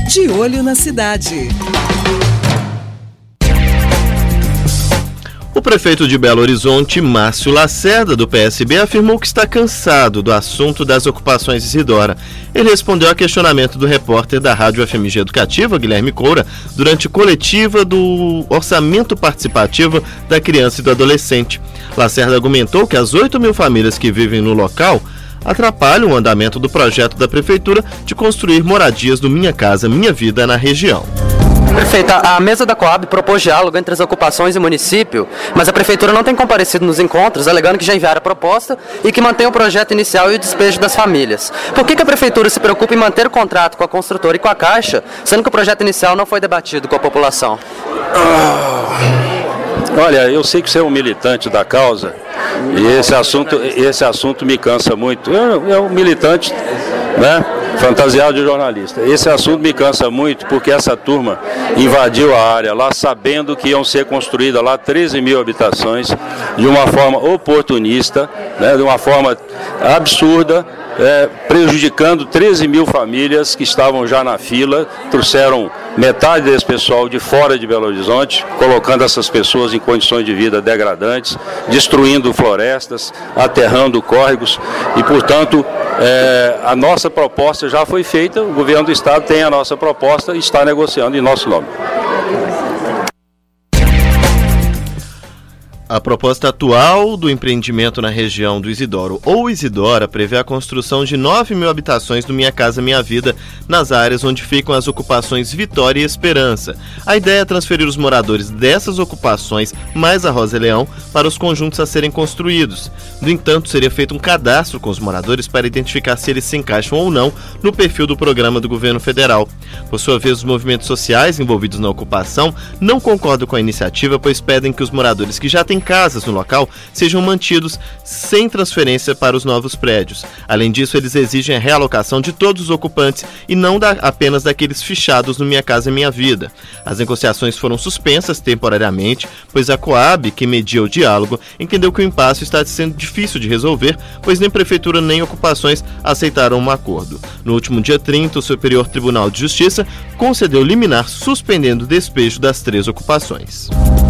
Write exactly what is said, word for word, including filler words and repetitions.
De Olho na Cidade. O prefeito de Belo Horizonte, Márcio Lacerda, do P S B, afirmou que está cansado do assunto das ocupações Isidora. Ele respondeu a questionamento do repórter da Rádio F M G Educativa, Guilherme Coura, durante coletiva do Orçamento Participativo da Criança e do Adolescente. Lacerda argumentou que as oito mil famílias que vivem no local atrapalham o andamento do projeto da Prefeitura de construir moradias do Minha Casa Minha Vida na região. Prefeita, a mesa da Coab propôs diálogo entre as ocupações e o município, mas a Prefeitura não tem comparecido nos encontros, alegando que já enviaram a proposta e que mantém o projeto inicial e o despejo das famílias. Por que que a Prefeitura se preocupa em manter o contrato com a construtora e com a Caixa, sendo que o projeto inicial não foi debatido com a população? Olha, eu sei que você é um militante da causa e esse assunto, esse assunto me cansa muito. Eu, eu um militante, né? Fantasiado de jornalista. Esse assunto me cansa muito porque essa turma invadiu a área lá sabendo que iam ser construídas lá treze mil habitações de uma forma oportunista, né, de uma forma absurda, é, prejudicando treze mil famílias que estavam já na fila, trouxeram metade desse pessoal de fora de Belo Horizonte, colocando essas pessoas em condições de vida degradantes, destruindo florestas, aterrando córregos e, portanto, é, a nossa proposta já foi feita, o governo do estado tem a nossa proposta e está negociando em nosso nome. A proposta atual do empreendimento na região do Isidoro ou Isidora prevê a construção de nove mil habitações do Minha Casa Minha Vida nas áreas onde ficam as ocupações Vitória e Esperança. A ideia é transferir os moradores dessas ocupações mais a Rosa e Leão para os conjuntos a serem construídos. No entanto, seria feito um cadastro com os moradores para identificar se eles se encaixam ou não no perfil do programa do governo federal. Por sua vez, os movimentos sociais envolvidos na ocupação não concordam com a iniciativa, pois pedem que os moradores que já têm casas no local sejam mantidos sem transferência para os novos prédios. Além disso, eles exigem a realocação de todos os ocupantes e não da, apenas daqueles fichados no Minha Casa Minha Vida. As negociações foram suspensas temporariamente, pois a Coab, que media o diálogo, entendeu que o impasse está sendo difícil de resolver, pois nem prefeitura nem ocupações aceitaram um acordo. No último dia trinta, o Superior Tribunal de Justiça concedeu liminar suspendendo o despejo das três ocupações.